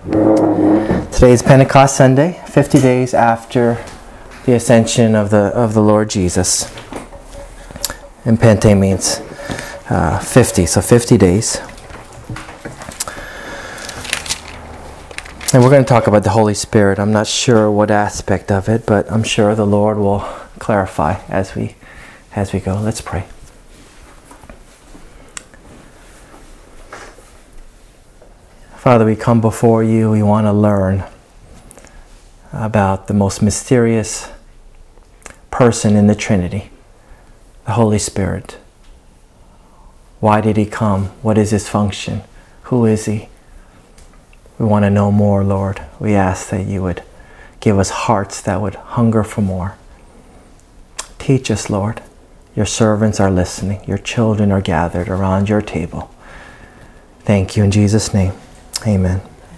Today is Pentecost Sunday, 50 days after the ascension of the Lord Jesus. And Pente means 50, so 50 days. And we're going to talk about the Holy Spirit. I'm not sure what aspect of it, but I'm sure the Lord will clarify as we go. Let's pray. Father, we come before you. We want to learn about the most mysterious person in the Trinity, the Holy Spirit. Why did he come? What is his function? Who is he? We want to know more, Lord. We ask that you would give us hearts that would hunger for more. Teach us, Lord. Your servants are listening. Your children are gathered around your table. Thank you in Jesus' name. Amen.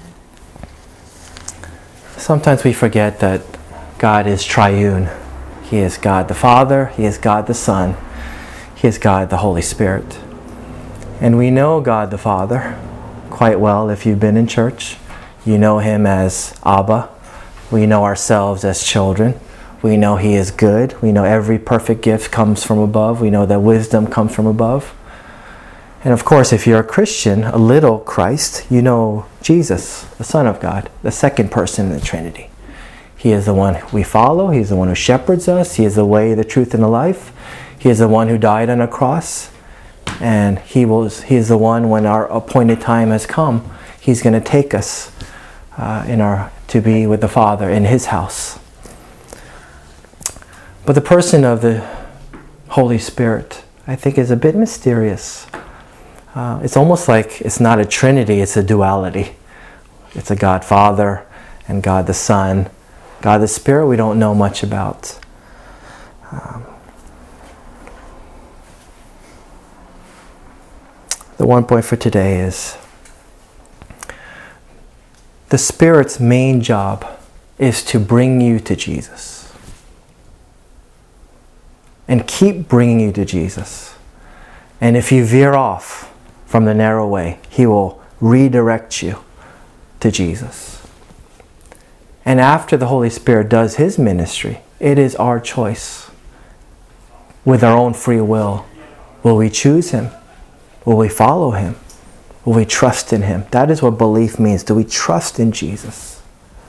Sometimes we forget that God is triune. He is God the Father, He is God the Son, He is God the Holy Spirit. And we know God the Father quite well if you've been in church. You know Him as Abba. We know ourselves as children. We know He is good. We know every perfect gift comes from above. We know that wisdom comes from above. And of course, if you're a Christian, a little Christ, you know Jesus, the Son of God, the second person in the Trinity. He is the one we follow. He is the one who shepherds us. He is the way, the truth, and the life. He is the one who died on a cross. And He is the one, when our appointed time has come, He's going to take us to be with the Father in His house. But the person of the Holy Spirit, I think, is a bit mysterious. It's almost like it's not a trinity, it's a duality. It's a God Father and God the Son. God the Spirit we don't know much about. The one point for today is the Spirit's main job is to bring you to Jesus. And keep bringing you to Jesus. And if you veer off from the narrow way, He will redirect you to Jesus. And after the Holy Spirit does His ministry, it is our choice. With our own free will, will we choose Him? Will we follow Him? Will we trust in Him? That is what belief means. Do we trust in Jesus?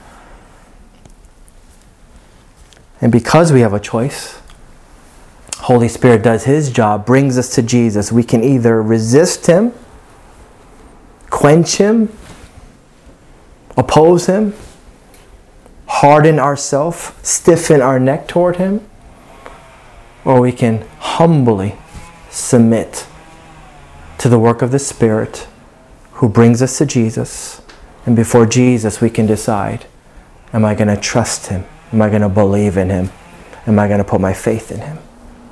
And because we have a choice, Holy Spirit does His job, brings us to Jesus. We can either resist Him, quench Him, oppose Him, harden ourselves, stiffen our neck toward Him, or we can humbly submit to the work of the Spirit who brings us to Jesus. And before Jesus we can decide, am I going to trust Him? Am I going to believe in Him? Am I going to put my faith in Him?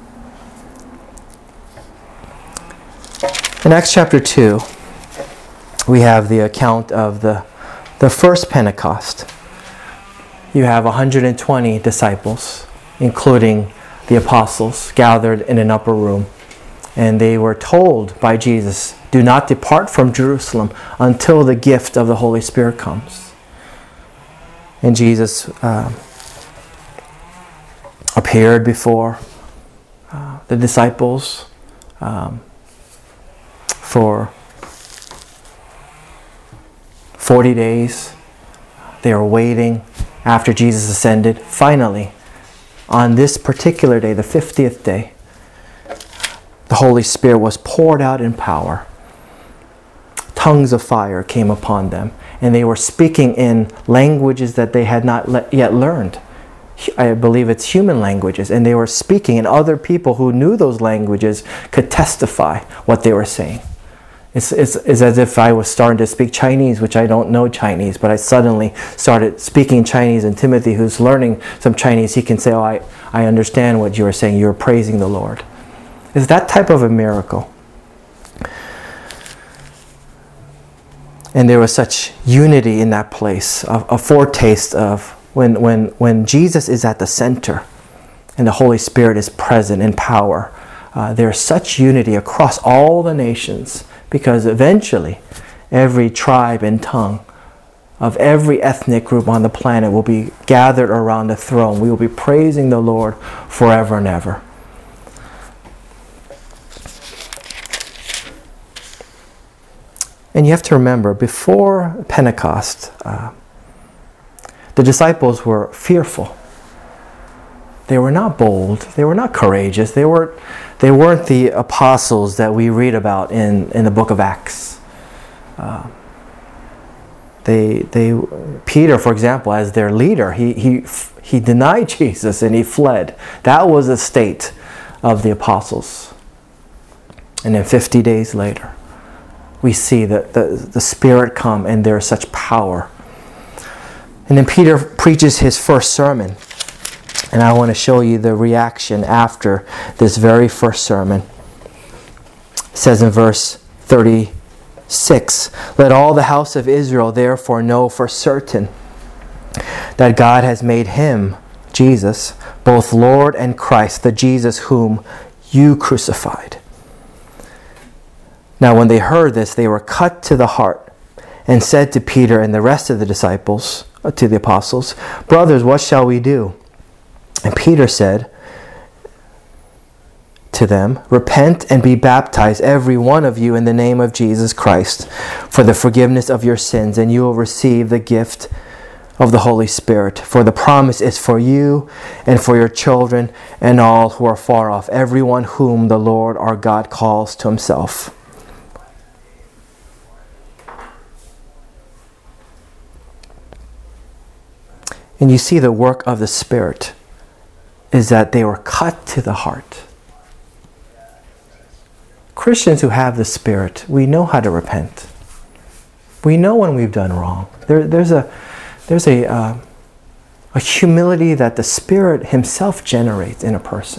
In Acts chapter 2, we have the account of the first Pentecost. You have 120 disciples, including the apostles, gathered in an upper room. And they were told by Jesus, do not depart from Jerusalem until the gift of the Holy Spirit comes. And Jesus appeared before the disciples for 40 days. They were waiting after Jesus ascended. Finally, on this particular day, the 50th day, the Holy Spirit was poured out in power. Tongues of fire came upon them, and they were speaking in languages that they had not yet learned. I believe it's human languages, and they were speaking, and other people who knew those languages could testify what they were saying. It's as if I was starting to speak Chinese, which I don't know Chinese, but I suddenly started speaking Chinese, and Timothy, who's learning some Chinese, he can say, I understand what you are saying. You're praising the Lord. It's that type of a miracle. And there was such unity in that place, a foretaste of when Jesus is at the center and the Holy Spirit is present in power. There's such unity across all the nations, because eventually every tribe and tongue of every ethnic group on the planet will be gathered around the throne. We will be praising the Lord forever and ever. And you have to remember, before Pentecost, the disciples were fearful. They were not bold. They were not courageous. They weren't the apostles that we read about in the book of Acts. Peter, for example, as their leader, he denied Jesus and he fled. That was the state of the apostles. And then 50 days later, we see the Spirit come and there is such power. And then Peter preaches his first sermon. And I want to show you the reaction after this very first sermon. It says in verse 36, "Let all the house of Israel therefore know for certain that God has made him, Jesus, both Lord and Christ, the Jesus whom you crucified." Now when they heard this, they were cut to the heart and said to Peter and the rest of the disciples, to the apostles, "Brothers, what shall we do?" And Peter said to them, "Repent and be baptized, every one of you, in the name of Jesus Christ, for the forgiveness of your sins, and you will receive the gift of the Holy Spirit. For the promise is for you and for your children and all who are far off, everyone whom the Lord our God calls to himself." And you see the work of the Spirit is that they were cut to the heart. Christians who have the Spirit, we know how to repent. We know when we've done wrong. There's a humility that the Spirit himself generates in a person.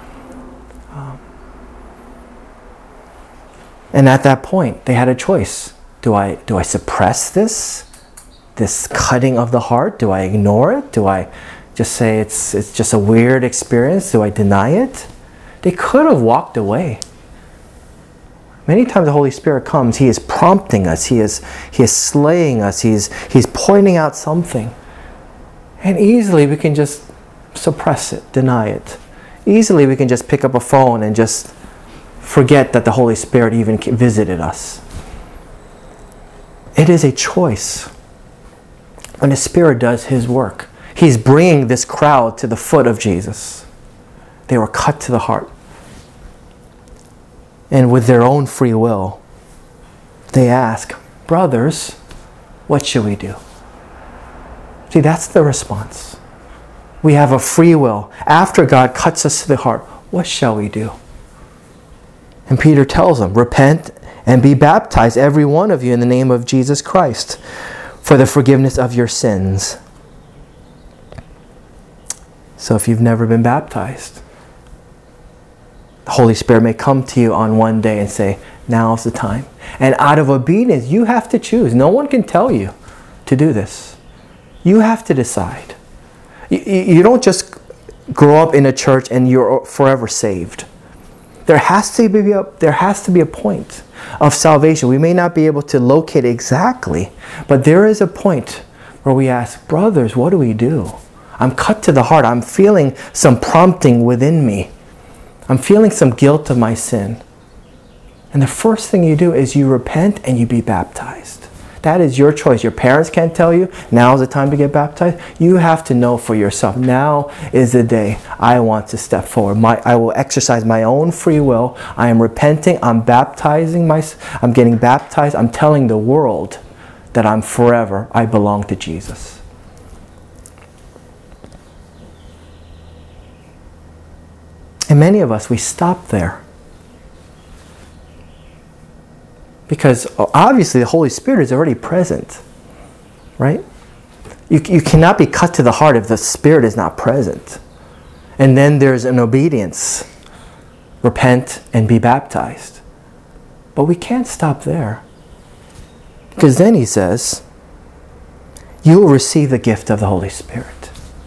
And at that point, they had a choice. Do I suppress this cutting of the heart? Do I ignore it? Do I just say it's just a weird experience? Do I deny it? They could have walked away. Many times the Holy Spirit comes, he is prompting us, he is slaying us, he's pointing out something. And easily we can just suppress it, deny it. Easily we can just pick up a phone and just forget that the Holy Spirit even visited us. It is a choice. When the Spirit does his work, he's bringing this crowd to the foot of Jesus. They were cut to the heart. And with their own free will, they ask, "Brothers, what should we do?" See, that's the response. We have a free will. After God cuts us to the heart, what shall we do? And Peter tells them, "Repent and be baptized, every one of you, in the name of Jesus Christ, for the forgiveness of your sins." So if you've never been baptized, the Holy Spirit may come to you on one day and say, "Now's the time." And out of obedience, you have to choose. No one can tell you to do this. You have to decide. You don't just grow up in a church and you're forever saved. There has to be a point of salvation. We may not be able to locate exactly, but there is a point where we ask, "Brothers, what do we do? I'm cut to the heart. I'm feeling some prompting within me. I'm feeling some guilt of my sin." And the first thing you do is you repent and you be baptized. That is your choice. Your parents can't tell you, now is the time to get baptized. You have to know for yourself, now is the day I want to step forward. I will exercise my own free will. I am repenting. I'm getting baptized. I'm telling the world that I belong to Jesus. And many of us, we stop there. Because obviously the Holy Spirit is already present, right? You cannot be cut to the heart if the Spirit is not present. And then there's an obedience. Repent and be baptized. But we can't stop there. Because then he says, you will receive the gift of the Holy Spirit.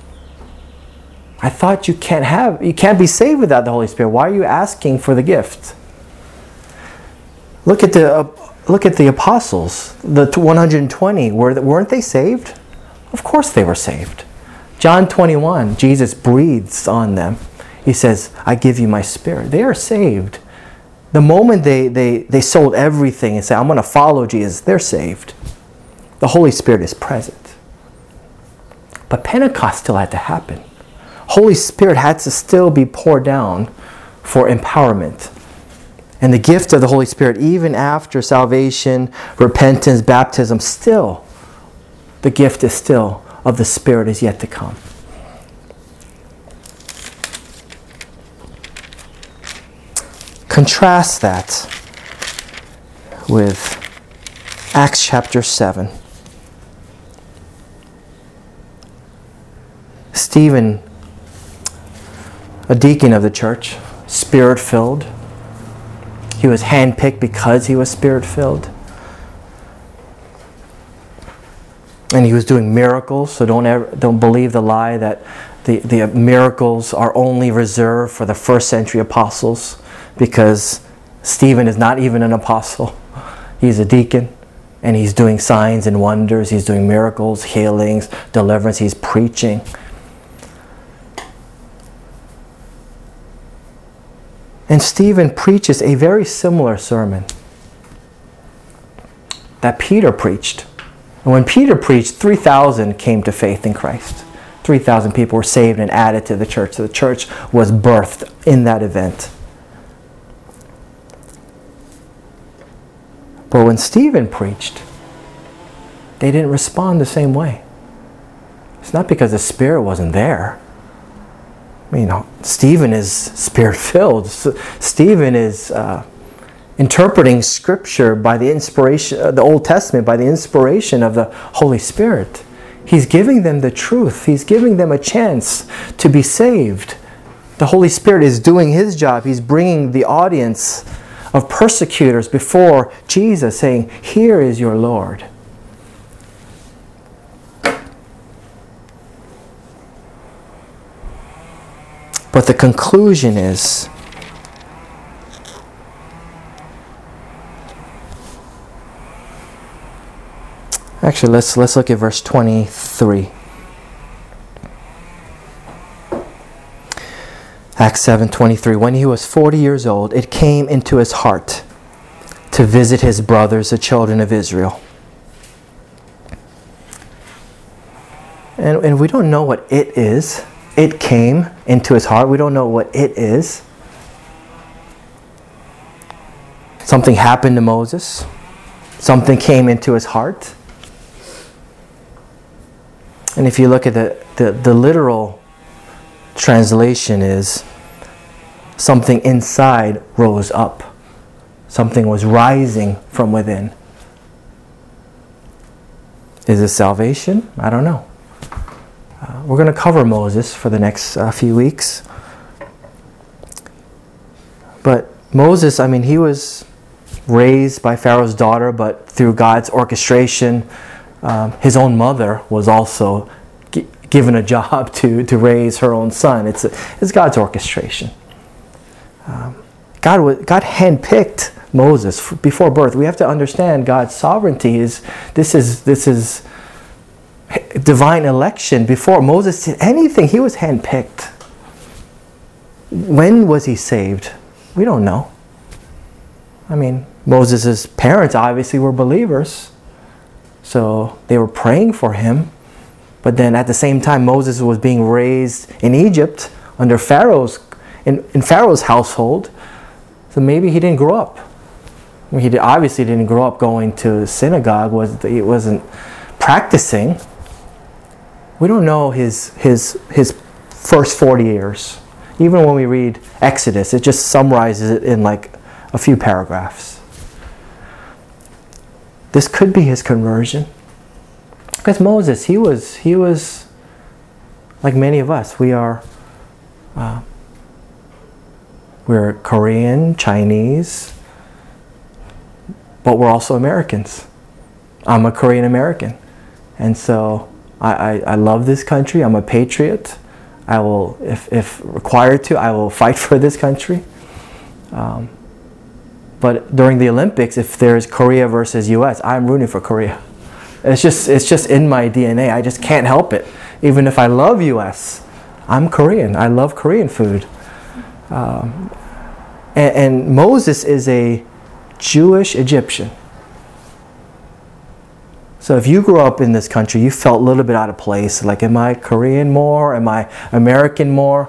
I thought you can't be saved without the Holy Spirit. Why are you asking for the gift? Look at the look at the apostles, the 120, weren't they saved? Of course they were saved. John 21, Jesus breathes on them. He says, I give you my spirit. They are saved. The moment they sold everything and said, I'm going to follow Jesus, they're saved. The Holy Spirit is present. But Pentecost still had to happen. Holy Spirit had to still be poured down for empowerment. And the gift of the Holy Spirit, even after salvation, repentance, baptism, still, the gift is still of the Spirit is yet to come. Contrast that with Acts chapter 7. Stephen, a deacon of the church, Spirit-filled. He was handpicked because he was Spirit-filled. And he was doing miracles, so don't believe the lie that the miracles are only reserved for the first century apostles, because Stephen is not even an apostle. He's a deacon, and he's doing signs and wonders. He's doing miracles, healings, deliverance. He's preaching. And Stephen preaches a very similar sermon that Peter preached. And when Peter preached, 3,000 came to faith in Christ. 3,000 people were saved and added to the church. So the church was birthed in that event. But when Stephen preached, they didn't respond the same way. It's not because the Spirit wasn't there. Stephen is Spirit-filled. Stephen is interpreting Scripture by the inspiration, the Old Testament, by the inspiration of the Holy Spirit. He's giving them the truth. He's giving them a chance to be saved. The Holy Spirit is doing His job. He's bringing the audience of persecutors before Jesus, saying, here is your Lord. But the conclusion is, actually, let's look at verse 23. Acts 7:23. When he was 40 years old, it came into his heart to visit his brothers, the children of Israel. And we don't know what it is. It came into his heart. We don't know what it is. Something happened to Moses. Something came into his heart. And if you look at the literal translation is, something inside rose up. Something was rising from within. Is it salvation? I don't know. We're going to cover Moses for the next few weeks. But Moses, he was raised by Pharaoh's daughter, but through God's orchestration, his own mother was also given a job to raise her own son. It's God's orchestration. God handpicked Moses before birth. We have to understand God's sovereignty. This is divine election. Before Moses did anything, he was handpicked. When was he saved? We don't know. Moses' parents obviously were believers, so they were praying for him. But then at the same time, Moses was being raised in Egypt under in Pharaoh's household. So maybe he didn't grow up. He obviously didn't grow up going to synagogue. He wasn't practicing. We don't know his first 40 years. Even when we read Exodus, it just summarizes it in like a few paragraphs. This could be his conversion. Because Moses, he was like many of us. We're Korean, Chinese, but we're also Americans. I'm a Korean American. And so I love this country. I'm a patriot. I will, if required to, I will fight for this country. But But during the Olympics, if there's Korea versus US, I'm rooting for Korea. It's just in my DNA. I just can't help it. Even if I love US, I'm Korean. I love Korean food. And Moses is a Jewish Egyptian. So if you grew up in this country, you felt a little bit out of place. Like, am I Korean more? Am I American more?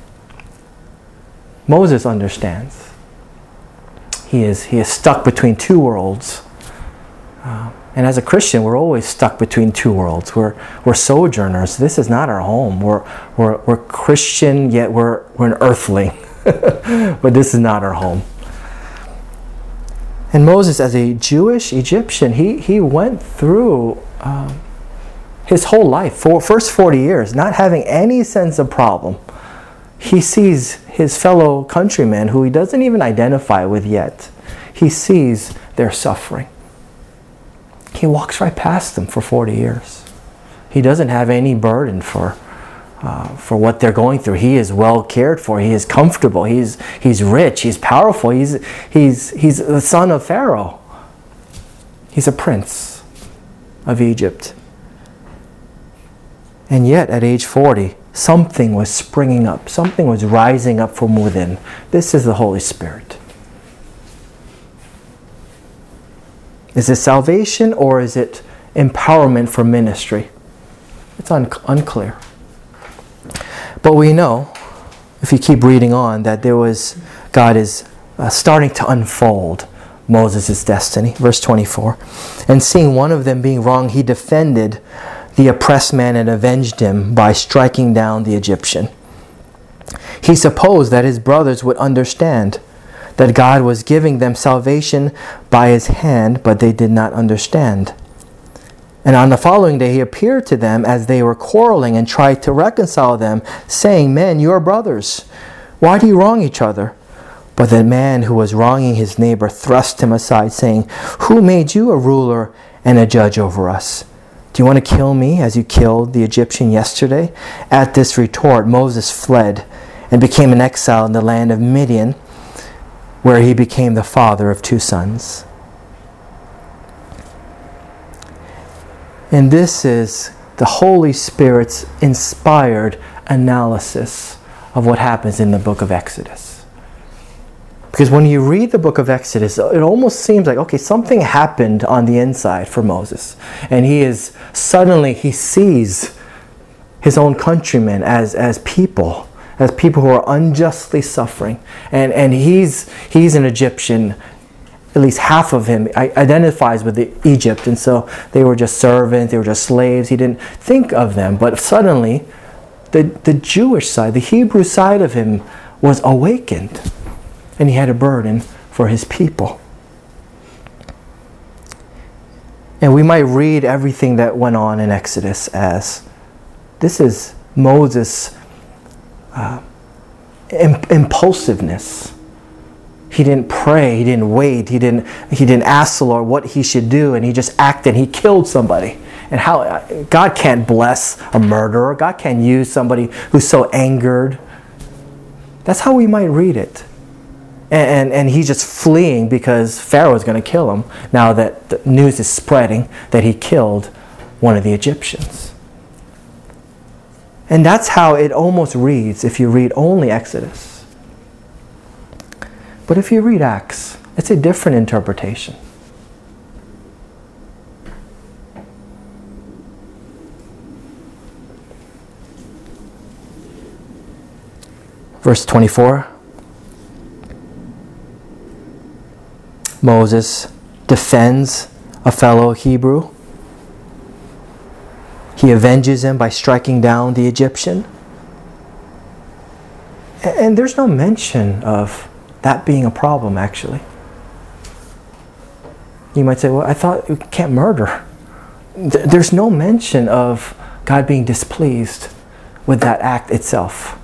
Moses understands. He is stuck between two worlds. And as a Christian, we're always stuck between two worlds. We're sojourners. This is not our home. We're Christian, yet we're an earthling. But this is not our home. And Moses, as a Jewish Egyptian, he went through his whole life, for first 40 years, not having any sense of problem. He sees his fellow countrymen, who he doesn't even identify with yet. He sees their suffering. He walks right past them for 40 years. He doesn't have any burden for what they're going through. He is well cared for. He is comfortable. He's rich. He's powerful. He's the son of Pharaoh. He's a prince of Egypt. And yet, at age 40, something was springing up. Something was rising up from within. This is the Holy Spirit. Is it salvation, or is it empowerment for ministry? It's unclear. But we know, if you keep reading on, that God is starting to unfold Moses' destiny. Verse 24. And seeing one of them being wrong, he defended the oppressed man and avenged him by striking down the Egyptian. He supposed that his brothers would understand that God was giving them salvation by his hand, but they did not understand. And on the following day he appeared to them as they were quarreling and tried to reconcile them, saying, Men, you are brothers. Why do you wrong each other? But the man who was wronging his neighbor thrust him aside, saying, Who made you a ruler and a judge over us? Do you want to kill me as you killed the Egyptian yesterday? At this retort, Moses fled and became an exile in the land of Midian, where he became the father of 2 sons. And this is the Holy Spirit's inspired analysis of what happens in the book of Exodus. Because when you read the book of Exodus, it almost seems like, okay, something happened on the inside for Moses. And he sees his own countrymen as people who are unjustly suffering. And he's an Egyptian. At least half of him identifies with Egypt, and so they were just servants, they were just slaves. He didn't think of them. But suddenly, the Jewish side, the Hebrew side of him was awakened, and he had a burden for his people. And we might read everything that went on in Exodus as this is Moses' impulsiveness. He didn't pray, he didn't wait, he didn't ask the Lord what he should do, and he just acted. He killed somebody. And how God can't bless a murderer. God can't use somebody who's so angered. That's how we might read it. And he's just fleeing because Pharaoh is going to kill him now that the news is spreading that he killed one of the Egyptians. And that's how it almost reads if you read only Exodus. But if you read Acts, it's a different interpretation. Verse 24. Moses defends a fellow Hebrew. He avenges him by striking down the Egyptian. And there's no mention of that being a problem, actually. You might say, well, I thought you can't murder. There's no mention of God being displeased with that act itself.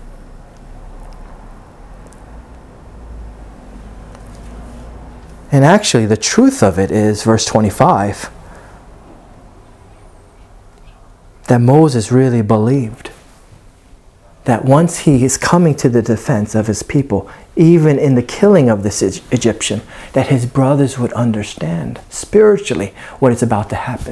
And actually, the truth of it is, verse 25, that Moses really believed that once he is coming to the defense of his people, even in the killing of this Egyptian, that his brothers would understand spiritually what is about to happen.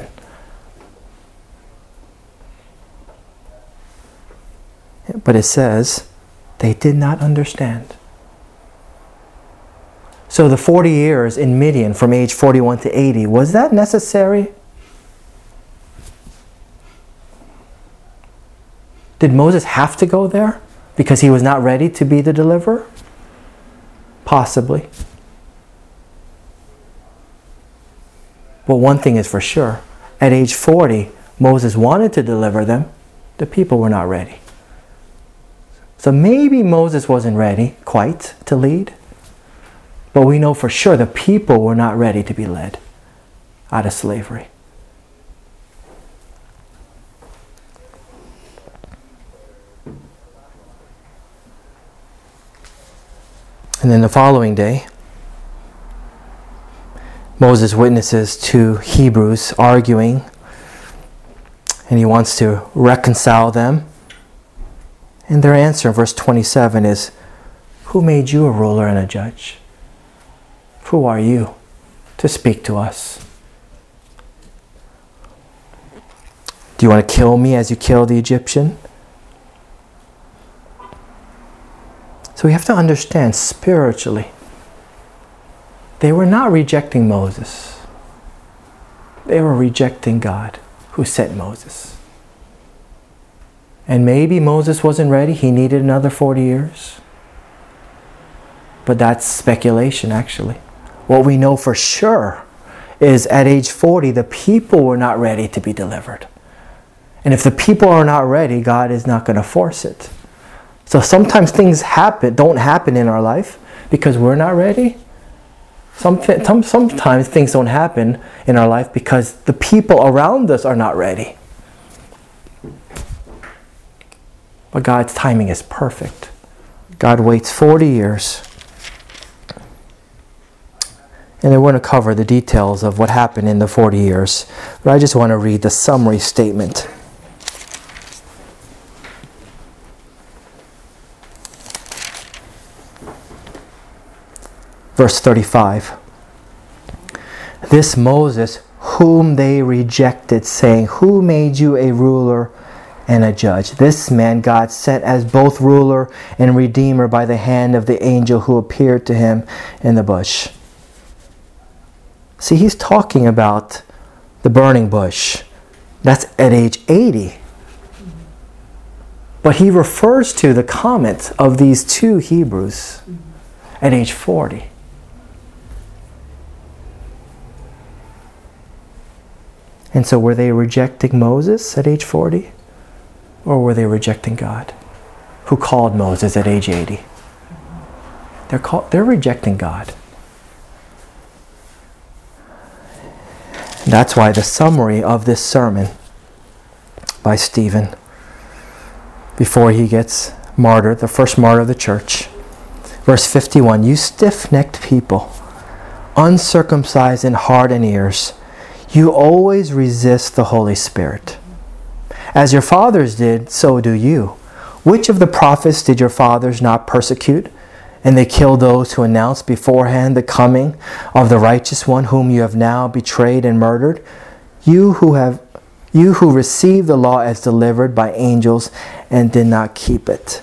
But it says, they did not understand. So the 40 years in Midian from age 41 to 80, was that necessary? Did Moses have to go there because he was not ready to be the deliverer? Possibly. But one thing is for sure. At age 40, Moses wanted to deliver them. The people were not ready. So maybe Moses wasn't ready quite to lead. But we know for sure the people were not ready to be led out of slavery. And then the following day, Moses witnesses two Hebrews arguing, and he wants to reconcile them. And their answer in verse 27 is, who made you a ruler and a judge? Who are you to speak to us? Do you want to kill me as you killed the Egyptian? So we have to understand spiritually, they were not rejecting Moses. They were rejecting God who sent Moses. And maybe Moses wasn't ready. He needed another 40 years. But that's speculation, actually. What we know for sure is at age 40, the people were not ready to be delivered. And if the people are not ready, God is not going to force it. So sometimes things don't happen in our life because we're not ready. Sometimes things don't happen in our life because the people around us are not ready. But God's timing is perfect. God waits 40 years. And I want to cover the details of what happened in the 40 years. But I just want to read the summary statement. Verse 35. This Moses, whom they rejected, saying, who made you a ruler and a judge? This man God sent as both ruler and redeemer by the hand of the angel who appeared to him in the bush. See, he's talking about the burning bush. That's at age 80. But he refers to the comment of these two Hebrews at age 40. And so were they rejecting Moses at age 40? Or were they rejecting God, who called Moses at age 80? They're rejecting God. That's why the summary of this sermon by Stephen, before he gets martyred, the first martyr of the church, verse 51, you stiff-necked people, uncircumcised in heart and ears, you always resist the Holy Spirit. As your fathers did, so do you. Which of the prophets did your fathers not persecute? And they killed those who announced beforehand the coming of the righteous one whom you have now betrayed and murdered. You who received the law as delivered by angels and did not keep it.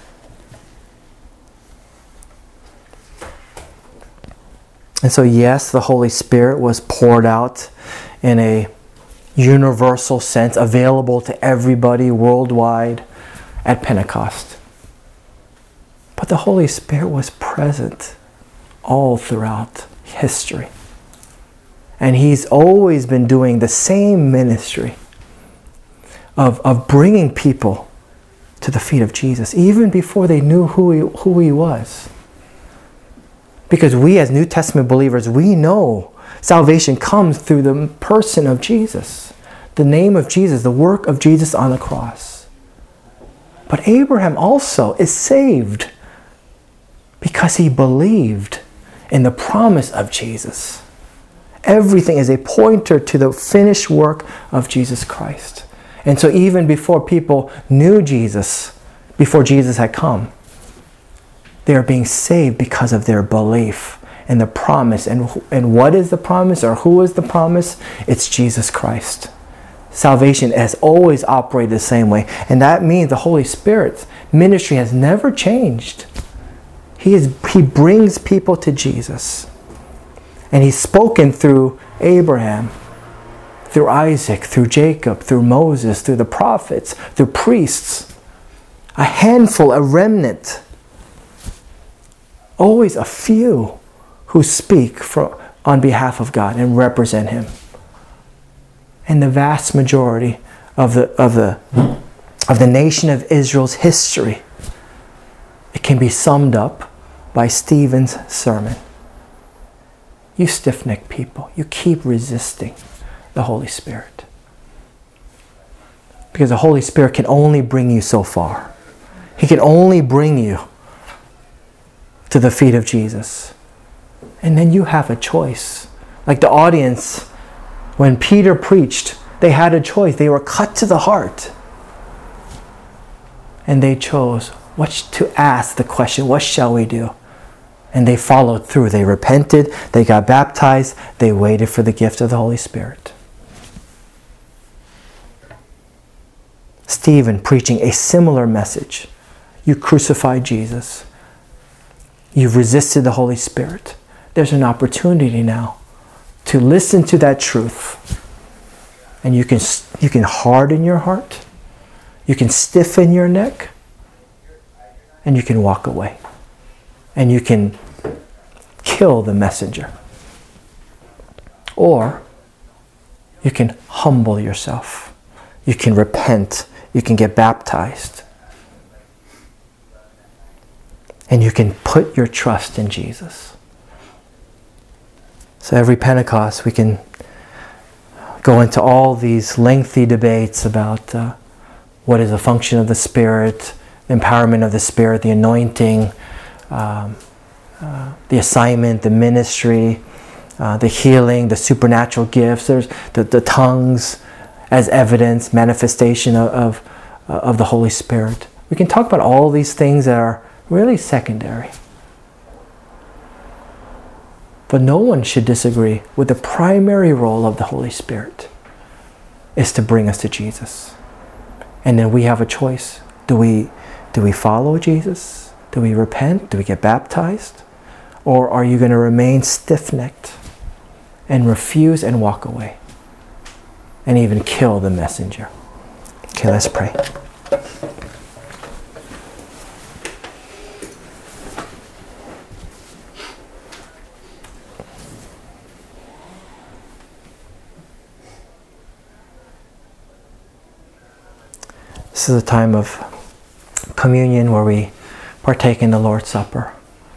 And so yes, the Holy Spirit was poured out in a universal sense, available to everybody worldwide at Pentecost. But the Holy Spirit was present all throughout history. And He's always been doing the same ministry of bringing people to the feet of Jesus, even before they knew who He was. Because we as New Testament believers, we know salvation comes through the person of Jesus, the name of Jesus, the work of Jesus on the cross. But Abraham also is saved because he believed in the promise of Jesus. Everything is a pointer to the finished work of Jesus Christ. And so even before people knew Jesus, before Jesus had come. They are being saved because of their belief in the promise. And what is the promise, or who is the promise? It's Jesus Christ. Salvation has always operated the same way. And that means the Holy Spirit's ministry has never changed. He brings people to Jesus. And He's spoken through Abraham, through Isaac, through Jacob, through Moses, through the prophets, through priests. A handful, a remnant. Always a few who speak on behalf of God and represent Him. And the vast majority of the nation of Israel's history, it can be summed up by Stephen's sermon. You stiff-necked people, you keep resisting the Holy Spirit. Because the Holy Spirit can only bring you so far. He can only bring you to the feet of Jesus. And then you have a choice. Like the audience, when Peter preached, they had a choice. They were cut to the heart. And they chose to ask the question, what shall we do? And they followed through. They repented. They got baptized. They waited for the gift of the Holy Spirit. Stephen preaching a similar message. You crucified Jesus. You've resisted the Holy Spirit. There's an opportunity now to listen to that truth. And you can harden your heart. You can stiffen your neck. And you can walk away. And you can kill the messenger. Or you can humble yourself. You can repent. You can get baptized. And you can put your trust in Jesus. So every Pentecost we can go into all these lengthy debates about what is a function of the Spirit, the empowerment of the Spirit, the anointing, the assignment, the ministry, the healing, the supernatural gifts, there's the tongues as evidence, manifestation of the Holy Spirit. We can talk about all these things that are really secondary. But no one should disagree with the primary role of the Holy Spirit is to bring us to Jesus. And then we have a choice. Do we follow Jesus? Do we repent? Do we get baptized? Or are you going to remain stiff-necked and refuse and walk away and even kill the messenger? Okay, let's pray. This is a time of communion where we partake in the Lord's Supper.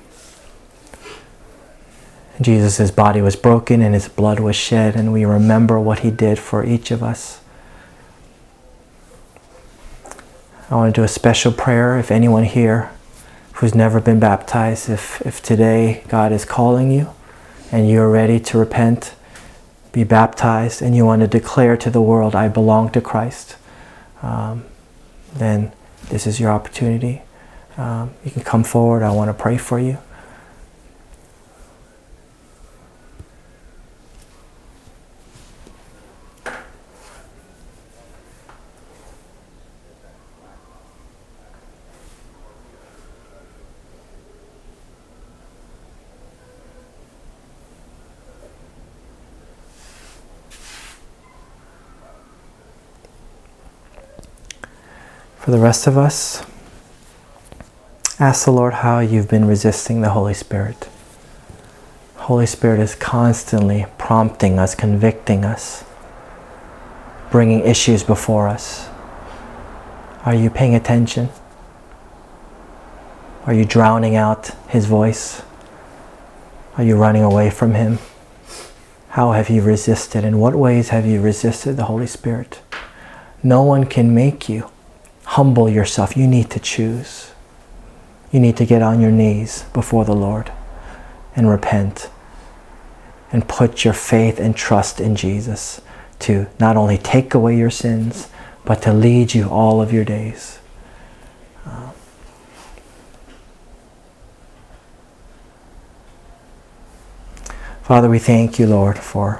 Jesus' body was broken and His blood was shed, and we remember what He did for each of us. I want to do a special prayer. If anyone here who's never been baptized, if today God is calling you and you're ready to repent, be baptized, and you want to declare to the world, I belong to Christ, then this is your opportunity. You can come forward. I want to pray for you. For the rest of us, ask the Lord how you've been resisting the Holy Spirit. Holy Spirit is constantly prompting us, convicting us, bringing issues before us. Are you paying attention? Are you drowning out His voice? Are you running away from Him? How have you resisted? In what ways have you resisted the Holy Spirit? No one can make you humble yourself. You need to choose. You need to get on your knees before the Lord and repent and put your faith and trust in Jesus to not only take away your sins, but to lead you all of your days. Father, we thank you, Lord, for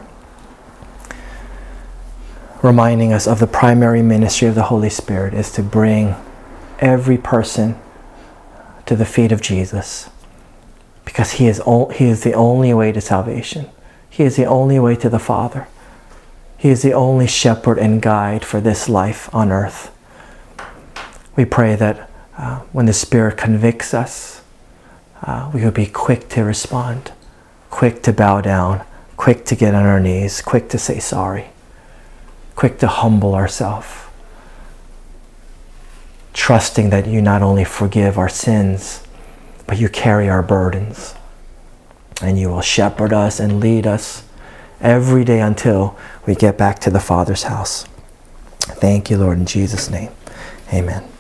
reminding us of the primary ministry of the Holy Spirit is to bring every person to the feet of Jesus, because He is the only way to salvation. He is the only way to the Father. He is the only shepherd and guide for this life on earth. We pray that when the Spirit convicts us, we would be quick to respond, quick to bow down, quick to get on our knees, quick to say sorry, quick to humble ourselves, trusting that you not only forgive our sins, but you carry our burdens, and you will shepherd us and lead us every day until we get back to the Father's house. Thank you, Lord, in Jesus' name. Amen.